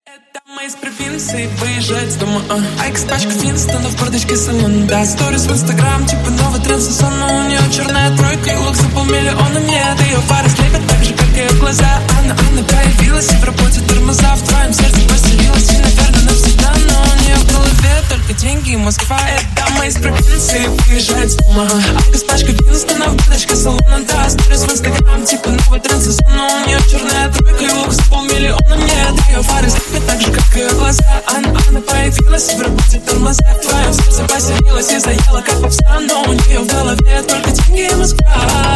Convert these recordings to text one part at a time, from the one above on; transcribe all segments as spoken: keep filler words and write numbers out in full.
Это мы из провинции, выезжает с дома, а Айкс-пачка Финстона в курточке салона. Да, сторис в инстаграм, типа новый тренд сезона. У нее черная тройка и лук за полмиллиона. Нет, ее фары слепят так же, как и ее глаза. Она, она проявилась и в работе тормоза. В твоем сердце поселилась и, наверное, навсегда. Но у нее в голове только деньги и Москва. Это мы из провинции, выезжает с дома, а Айкс-пачка Финстона в курточке салона. Да, сторис в инстаграм, типа новый тренд сезона. У нее черная тройка и лук за полмиллиона. Нет, ее фары слепят так же, как и ее глаза. Она, она появилась и в работе тормоза. В твоем сердце поселилась и заела, как попса. Но у нее в голове только деньги и Москва.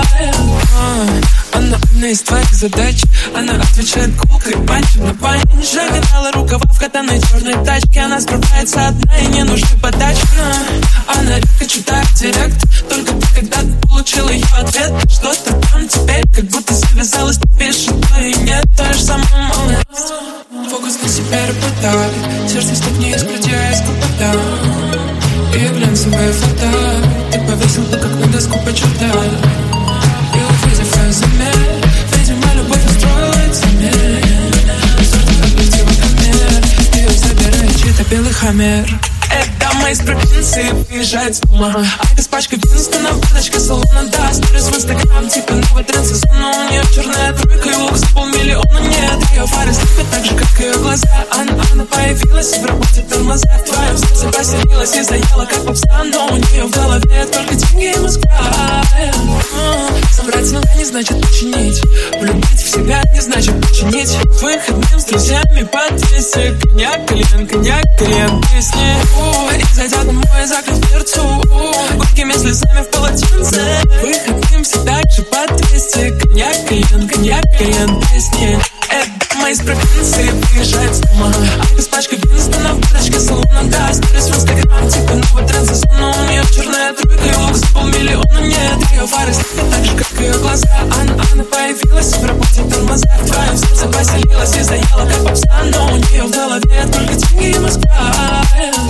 Она умная из твоих задач. Она отвечает гулкой, панчем на панч. Загадала рукава в катаной черной тачке. Она справляется одна и не нужны подачки. Она редко читает директ. Только ты когда-то получила ее ответ. Что-то там теперь как будто завязалось. Ты пишешь, но и нет, та же самая молодость. Фокус на себе работает. Сердце ступни из груди, а из копота. И глянцевые фото. Ты повесил то, как на доску почитай. И увидев твой замер, видимо, любовь устроила замер. Сорта объектива камер. Ее забирает чей-то белый хаммер. Это мы из провинции, выезжает с дома, а Айкс-пачка Финстона в курточке салона. Да, сторис в инстаграм, типа новый тренд сезона. У нее черная тройка и лук за полмиллиона. Нет, ее фары слепят так же, как и ее глаза. Она, она появилась и в работе тормоза. В твоем сердце поселилась и заела, как попса. Но у нее в голове только деньги и Москва. Собрать иногда не значит починить. Влюбить в себя не значит починить. Выходным с друзьями под двести. Коньяк, клиент, коньяк, клиент, песни. И зайдя домой, закрыть дверцу горькими слезами в полотенце. Выходным все так же под двести. Коньяк, клиент, коньяк, клиент, песни. Это мы из провинции, выезжает с дома, а Айкс-пачка Финстона в курточке салона. Да, сторис в инстаграм, типа новый тренд сезона. У нее черная тройка и лук за полмиллиона. Нет, ее фары слепят так же, как и ее глаза. Она, она появилась и в работе тормоза. В твоем сердце поселилась и заела, как попса. Но у нее в голове только деньги и Москва.